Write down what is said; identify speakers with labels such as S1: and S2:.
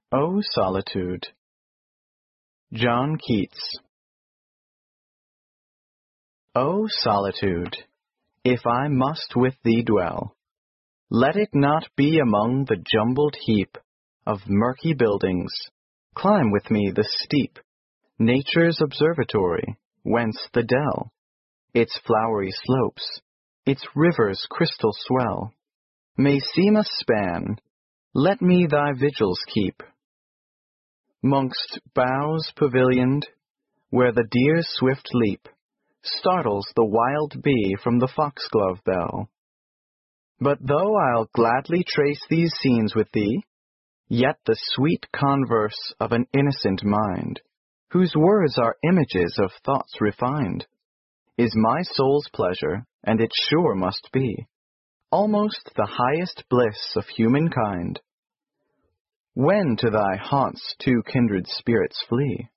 S1: O Solitude. John Keats. O solitude, if I must with thee dwell, let it not be among the jumbled heap of murky buildings. Climb with me the steep, Nature's observatory, whence the dell, its flowery slopes, its river's crystal swell, may seem a span. Let me thy vigils keep. 'Mongst boughs pavilioned, where the deer's swift leap startles the wild bee from the foxglove bell. But though I'll gladly trace these scenes with thee, yet the sweet converse of an innocent mind, whose words are images of thoughts refined, is my soul's pleasure, and it sure must be almost the highest bliss of humankind. When to thy haunts two kindred spirits flee,